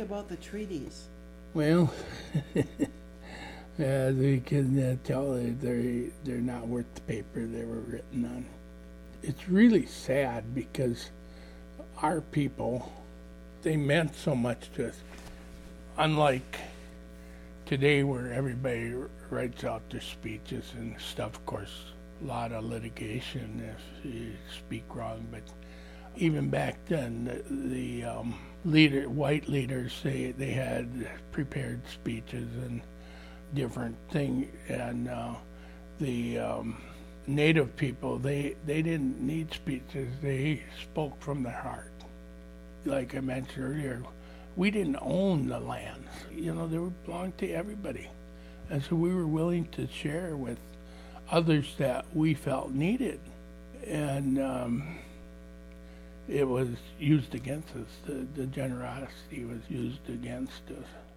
about the treaties? Well, as we can tell, they're not worth the paper they were written on. It's really sad because our people, they meant so much to us. Unlike today where everybody writes out their speeches and stuff, of course, a lot of litigation if you speak wrong, but even back then, the white leaders, they had prepared speeches and different things, and the native people, they didn't need speeches. They spoke from their heart. Like I mentioned earlier, we didn't own the lands. They belonged to everybody. And so we were willing to share with others that we felt needed. And it was used against us. The generosity was used against us.